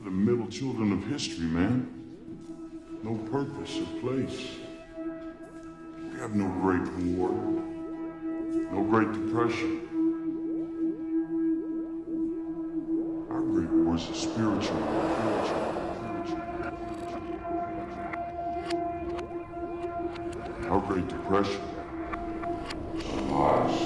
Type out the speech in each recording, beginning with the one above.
The middle children of history, man. No purpose or place. We have no great war, no great depression. Our great war is a spiritual war. Our great depression. Lies.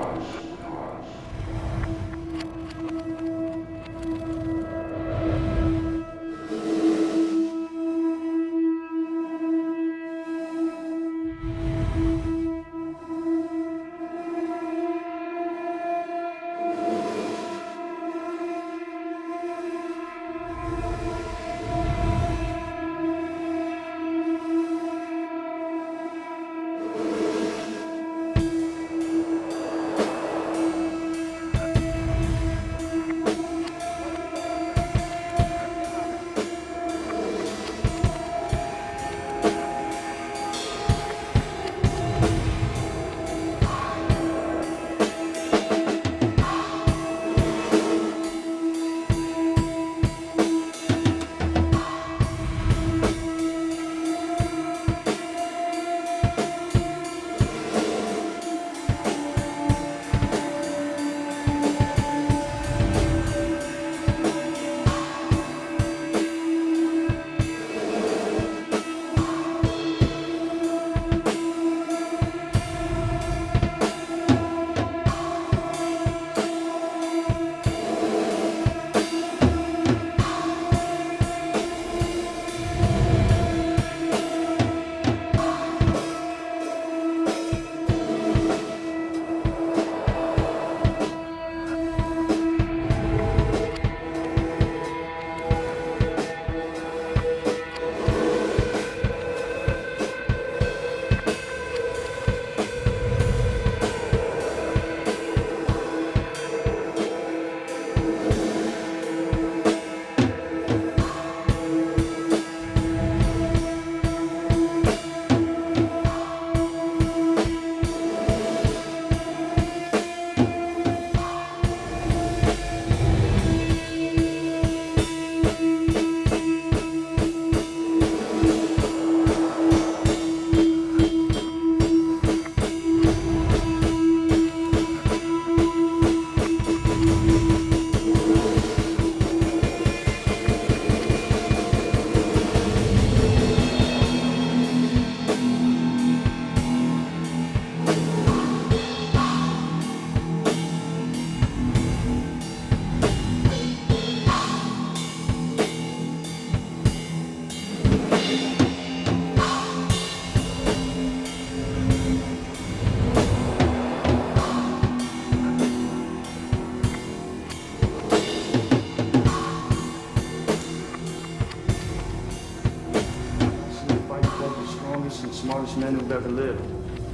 Smartest men who've ever lived.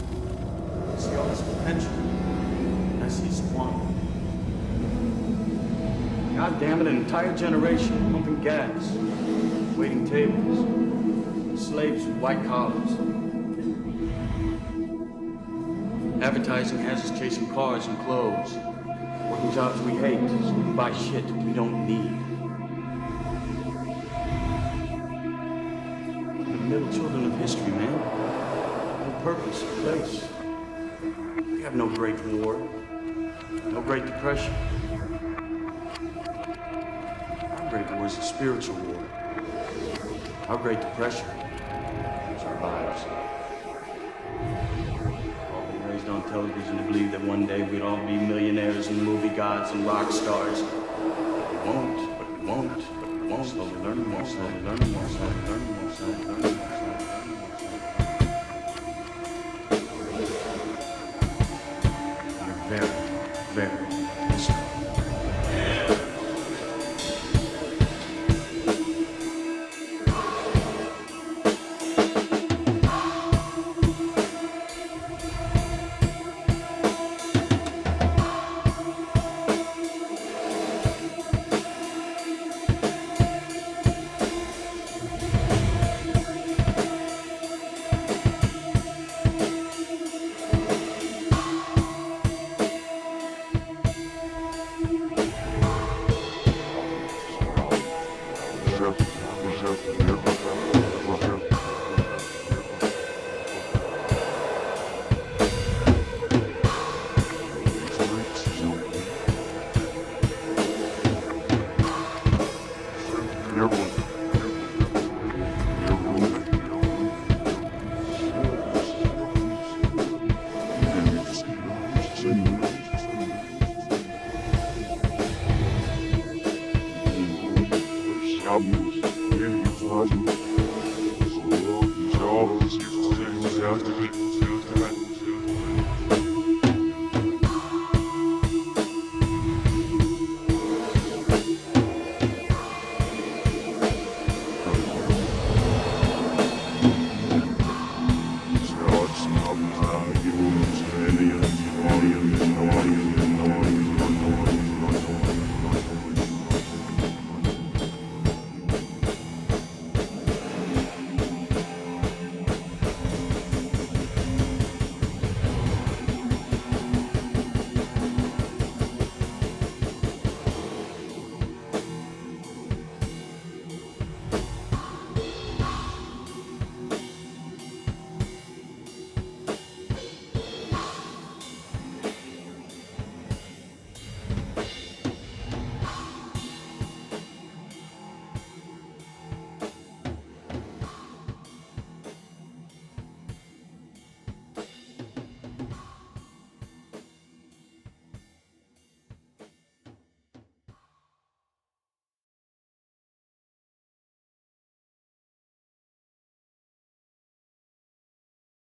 I see all this potential. I see squandered. God damn it, an entire generation pumping gas, waiting tables, slaves with white collars. Advertising has us chasing cars and clothes, working jobs we hate so we can buy shit we don't need. The middle children of history, man. No purpose, place. We have no great war, no great depression. Our great war is a spiritual war. Our great depression is our lives. All been raised on television to believe that one day we'd all be millionaires and movie gods and rock stars. But we won't. Slowly learning, more slowly learning, more slowly learning, more slowly learning, more slowly learning. Very strong. Careful.